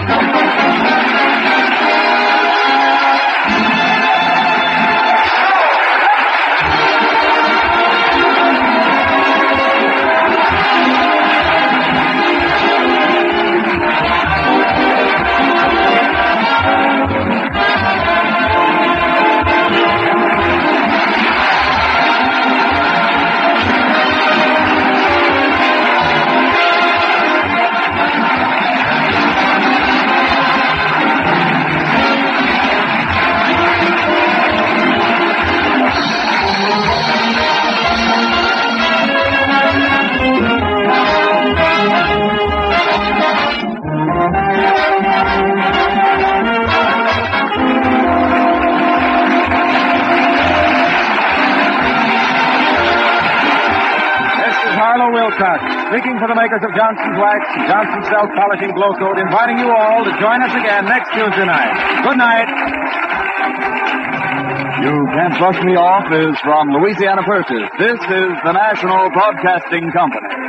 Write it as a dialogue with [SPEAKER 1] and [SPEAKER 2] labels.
[SPEAKER 1] Speaking for the makers of Johnson's Wax, Johnson's Self-Polishing Glow Coat, inviting you all to join us again next Tuesday night. Good night.
[SPEAKER 2] You Can't Brush Me Off is from Louisiana Purchase. This is the National Broadcasting Company.